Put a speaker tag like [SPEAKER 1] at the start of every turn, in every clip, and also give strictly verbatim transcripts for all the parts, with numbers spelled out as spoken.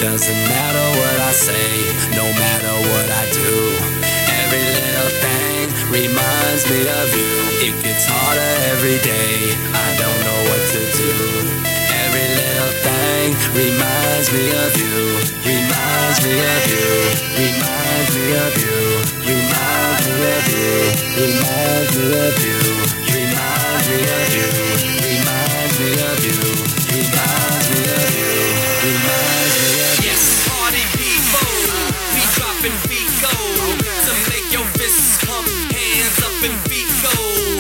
[SPEAKER 1] doesn't matter what I say, no matter what I do. Every little thing reminds me of you. It gets harder every day, I don't know what to do. Every little thing reminds me of you. Reminds me of you. Reminds me of you. Reminds me of you. Reminds me of you. Reminds me of you. Reminds me of you. Reminds me of you. Reminds me of you.
[SPEAKER 2] Yes, party people, we dropping feet go to make your fists pump, hands up and feet go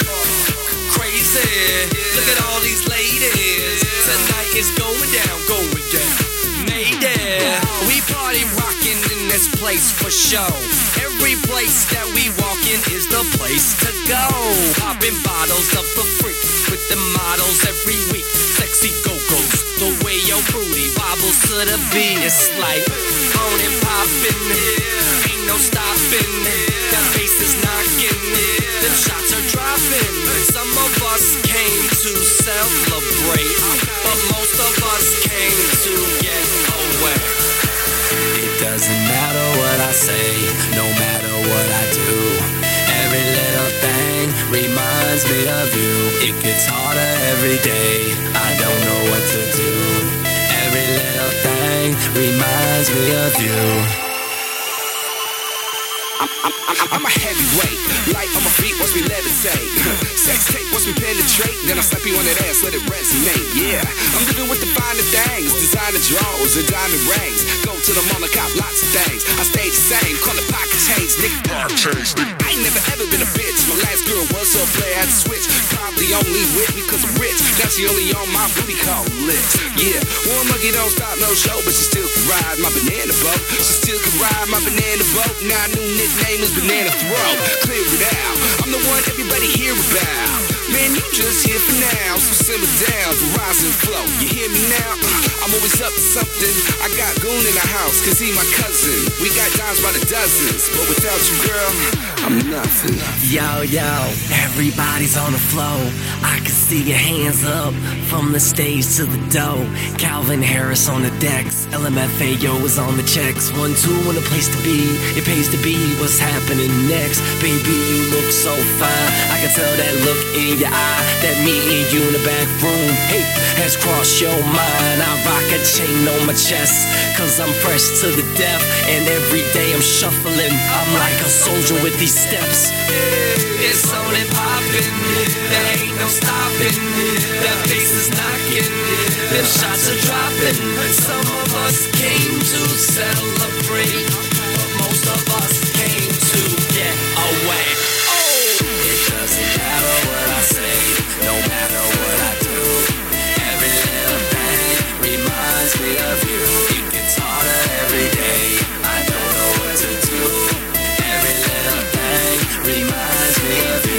[SPEAKER 2] crazy. Look at all these ladies. Tonight is going down, going down. Mayday, we party rocking in this place for show. Every place that we walk in is the place to go. Popping bottles of the freak with the models every week. Sexy go-go's, the way your booty wobbles to the beat. It's like on and popping, ain't no stopping. That bass is knocking, them shots are dropping. Some of us came to celebrate, but most of us came to get away.
[SPEAKER 1] It doesn't matter what I say, no matter what I do. Every little thing reminds me of you. It gets harder every day, I don't know what to do. Every little thing reminds me of you.
[SPEAKER 3] I'm, I'm, I'm, I'm a heavyweight, light on my feet once we levitate. Sex tape once we penetrate, then I slap you on that ass, let it resonate. Yeah, I'm living with the finer things, designer drawers and diamond rings. Go to the mall and cop lots of things. I stay the same, call it pocket change, nigga. Pocket change, nigga. I ain't never ever been a bitch. My last girl was so player, I had to switch. Probably only with me cause I'm rich. Now she only on my booty call lips. Yeah, one monkey don't stop no show, but she still can ride my banana boat. She still can ride my banana boat. Now new nickname is Banana Throw. Clear it out, I'm the one everybody hear about. Man, you just here for now, so simmer down, the rise and flow. You hear me now? I'm always up to something. I got Goon in the house, cause he my cousin. We got dimes by the dozens, but without you, girl, I'm nothing.
[SPEAKER 1] Yo, yo, everybody's on the flow. I can see your hands up from the stage to the dough. Calvin Harris on the decks, L M F A O is on the checks. One, two, and a place to be. It pays to be. What's happening next? Baby, you look so fine. I can tell that look in your eye, that me and you in the back room. Hey, has crossed your mind. I rock a chain on my chest, cause I'm fresh to the death. And every day I'm shuffling, I'm like a soldier with these steps.
[SPEAKER 2] It's on and poppin', there ain't no stopping. That bass is knocking, them shots are dropping. Some of us came to celebrate, but most of us came to get away. Oh,
[SPEAKER 1] it doesn't matter what I say, no matter what I do. Every little thing reminds me of you. It gets harder every day, I don't know what to do. Every little thing reminds me of you.